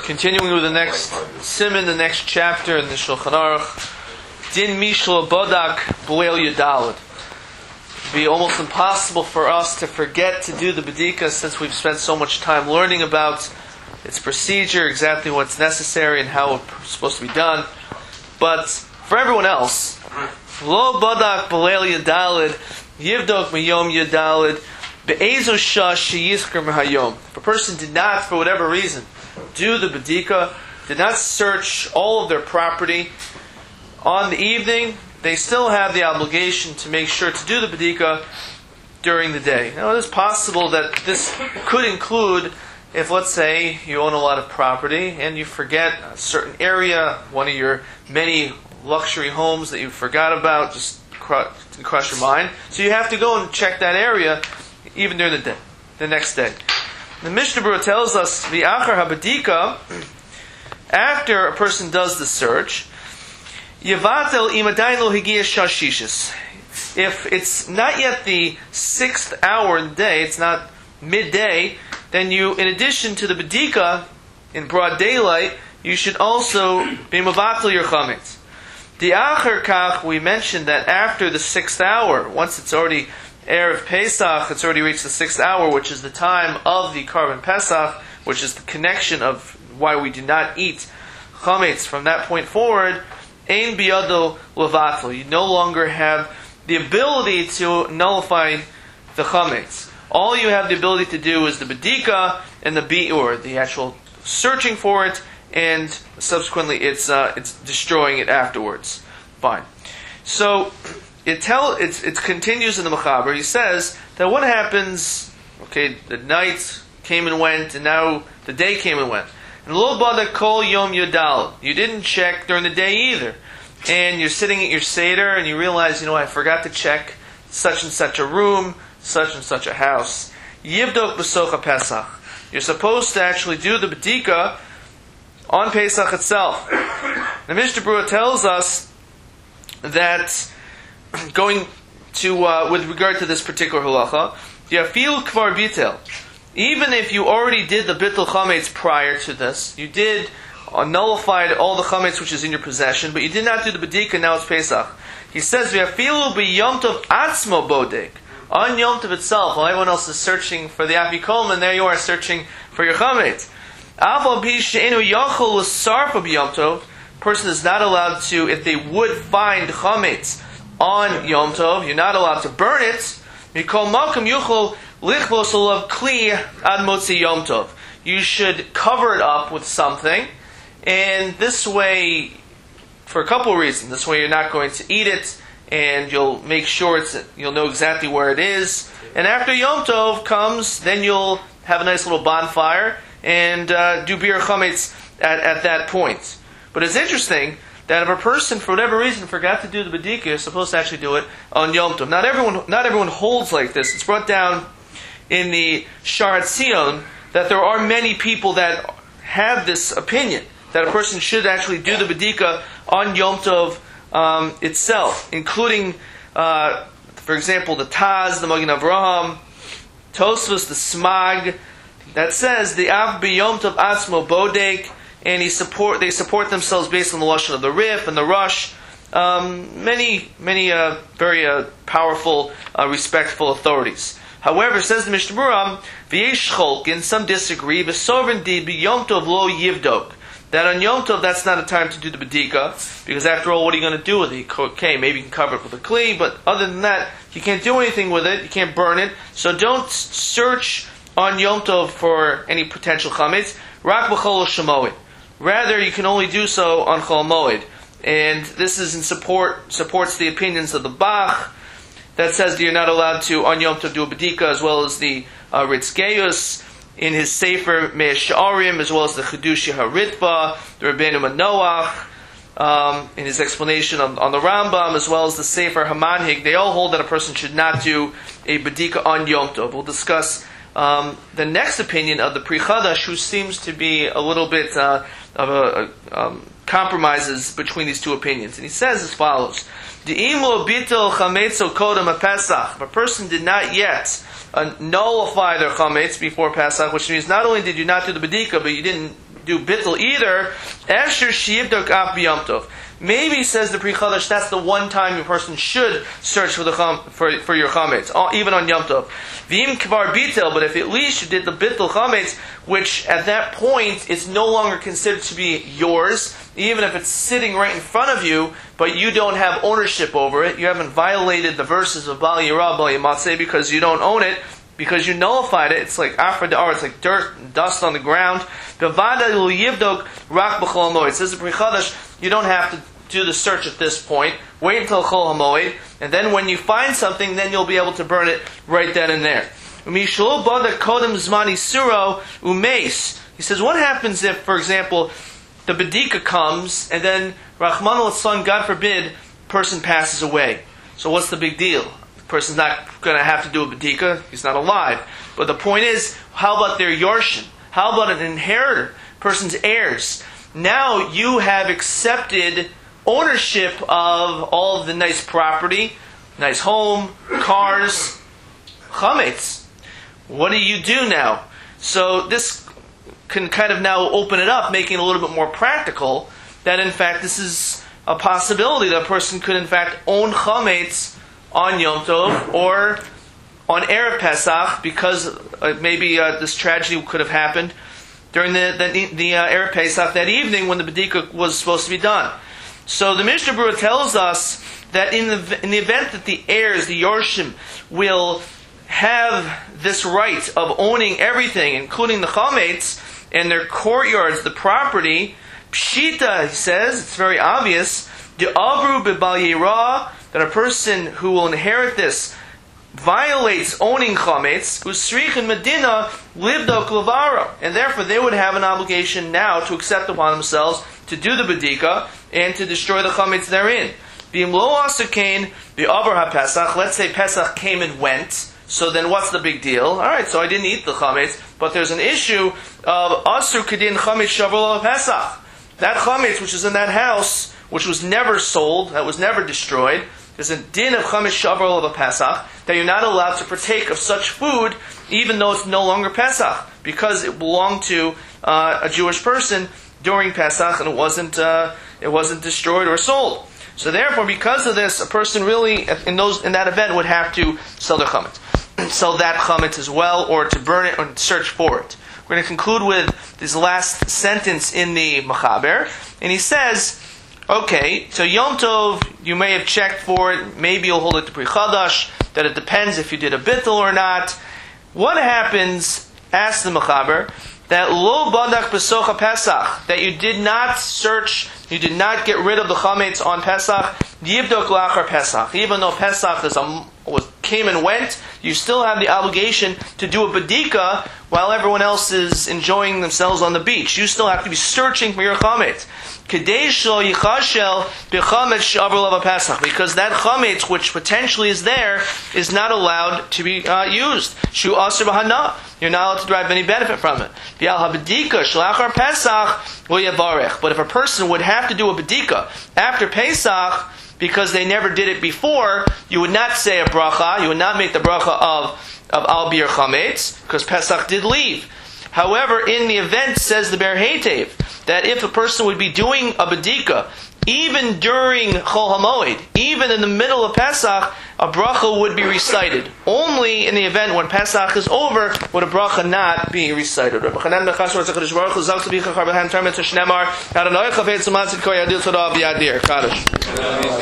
Continuing with the next siman, the next chapter in the Shulchan Aruch, Din Mishlo Bodak Boel Yudalad. It would be almost impossible for us to forget to do the Bedika since we've spent so much time learning about its procedure, exactly what's necessary and how it's supposed to be done. But for everyone else, Lo Bodak Boel Yudalad, Yivdok Miyom Yudalad, Be'ezo Shah Sheyizker Mehayom. If a person did not, for whatever reason, do the Bedika, did not search all of their property on the evening, they still have the obligation to make sure to do the Bedika during the day. Now, it is possible that this could include if, let's say, you own a lot of property and you forget a certain area, one of your many luxury homes that you forgot about, just cross your mind. So you have to go and check that area even during the day, the next day. The Mishnah Berurah tells us, V'achar habedika, after a person does the search, Yavatel imadayin lo higia shashishis. If it's not yet the 6th hour in the day, it's not midday, then you, in addition to the bedika in broad daylight, you should also be mavatel your chametz. The achar kach, we mentioned that after the 6th hour, once it's already Erev Pesach, it's already reached the 6th hour, which is the time of the Karban Pesach, which is the connection of why we do not eat chametz from that point forward. Ein biyado levatlo. You no longer have the ability to nullify the chametz. All you have the ability to do is the bedika and the bi'ur, the actual searching for it, and subsequently it's destroying it afterwards. Fine. So it continues in the Mechaber. He says that what happens, okay, the night came and went, and now the day came and went. And lo bada kol yom yodal. You didn't check during the day either. And you're sitting at your Seder, and you realize, I forgot to check such and such a room, such and such a house. Yivdok b'socha Pesach. You're supposed to actually do the Bedika on Pesach itself. The Mishnah Berurah tells us that going to, with regard to this particular halacha, Yafil kvar bitel. Even if you already did the bittul chametz prior to this, you did nullified all the chametz which is in your possession, but you did not do the bedika. Now it's Pesach. He says Yafilu be Yom Tov atzmo bodek. On Yom Tov itself, while everyone else is searching for the afikoman, there you are searching for your chametz. Aval bi she'enu yachol l'sarfa b'Yom Tov. Person is not allowed to, if they would find chametz on Yom Tov, you're not allowed to burn it. You should cover it up with something, and this way, for a couple of reasons. This way you're not going to eat it, and you'll make sure you'll know exactly where it is. And after Yom Tov comes, then you'll have a nice little bonfire and do bir chametz at that point. But it's interesting that if a person, for whatever reason, forgot to do the bedika, you're supposed to actually do it on Yom Tov. Not everyone holds like this. It's brought down in the Shar Tzion that there are many people that have this opinion, that a person should actually do the bedika on Yom Tov itself, including, for example, the Taz, the Magen Avraham, Tosfos, the Smag, that says, the Av b'Yom Tov atzmo bodek, and they support themselves based on the lashon of the Rif and the Rush. Many very powerful, respectful authorities. However, says the Mishnah Berurah, v'yesh cholkin, some disagree, v'sovrin di b'Yom Tov lo yivdok. That on Yom Tov, that's not a time to do the bedika, because after all, what are you going to do with it? Okay, maybe you can cover it with a kli, but other than that, you can't do anything with it. You can't burn it. So don't search on Yom Tov for any potential chametz. Rak b'chol shemoed. Rather, you can only do so on Chol Moed. And this is in supports the opinions of the Bach, that says that you're not allowed to, on Yom Tov, do a Bedika, as well as the Ritzgeus, in his Sefer Mei Sha'arim, as well as the Chedushi HaRitva, the Rabbeinu Manoach, in his explanation on the Rambam, as well as the Sefer HaManhig. They all hold that a person should not do a Bedika on Yom Tov. We'll discuss the next opinion of the Pri Chadash, who seems to be a little bit compromises between these two opinions. And he says as follows: if a person did not yet nullify their chametz before Pesach, which means not only did you not do the bedika, but you didn't do bittul either. Esher sheyivdok af b'yom tov. Maybe, says the Pri Chadash, that's the one time a person should search for for your chametz, even on Yom Tov. V'im kvar bitel, but if at least you did the bittul chametz, which at that point is no longer considered to be yours, even if it's sitting right in front of you, but you don't have ownership over it, you haven't violated the verses of Bal Yirah, Bal Yamatzeh, because you don't own it, because you nullified it. It's like afra da'ar, it's like dirt and dust on the ground. It says the Pri Chadash, you don't have to do the search at this point. Wait until Chol HaMoed, and then when you find something, then you'll be able to burn it right then and there. He says, what happens if, for example, the bedika comes, and then Rahman al-San, God forbid, person passes away. So what's the big deal? The person's not going to have to do a bedika, he's not alive. But the point is, how about their yorshim? How about an inheritor, person's heirs? Now you have accepted ownership of all of the nice property, nice home, cars, chametz. What do you do now? So this can kind of now open it up, making it a little bit more practical, that in fact this is a possibility that a person could in fact own chametz on Yom Tov or on Erev Pesach, because maybe this tragedy could have happened during the Erev Pesach, that evening when the bedika was supposed to be done. So the Mishnah Berurah tells us that in the event that the heirs, the Yorshim, will have this right of owning everything, including the chametz and their courtyards, the property, pshita, he says, it's very obvious, the avru b'bal yirah, that a person who will inherit this violates owning chametz, usrichin medina livdok levaro, and therefore they would have an obligation now to accept upon themselves to do the bedika and to destroy the chametz therein. B'imlo asakain b'avar ha-Pesach. Let's say Pesach came and went. So then what's the big deal? Alright, so I didn't eat the chametz, but there's an issue of asur kedin chametz shavuot Pesach. That chametz which is in that house, which was never sold, that was never destroyed, there's a din of chametz shavuot of a Pesach, that you're not allowed to partake of such food, even though it's no longer Pesach, because it belonged to a Jewish person during Pesach, and it wasn't destroyed or sold. So therefore, because of this, a person really in that event would have to sell their chametz, sell that chametz as well, or to burn it, or to search for it. We're going to conclude with this last sentence in the Mechaber, and he says, okay, so Yom Tov, you may have checked for it, maybe you'll hold it to Pri Chadash, that it depends if you did a bittul or not. What happens, asks the Mechaber, that lo badak besocha Pesach, that you did not search, you did not get rid of the chametz on Pesach, yivdok lachar Pesach. Even though Pesach came and went, you still have the obligation to do a bedika while everyone else is enjoying themselves on the beach. You still have to be searching for your chametz. Because that chametz, which potentially is there, is not allowed to be used. Shu asur b'hana. You're not allowed to derive any benefit from it. But if a person would have to do a bedika after Pesach, because they never did it before, you would not say a bracha, you would not make the bracha of al bir chametz, because Pesach did leave. However, in the event, says the Ber Heitev, that if a person would be doing a bedika, even during Chol HaMoed, even in the middle of Pesach, a bracha would be recited. Only in the event when Pesach is over would a bracha not be recited.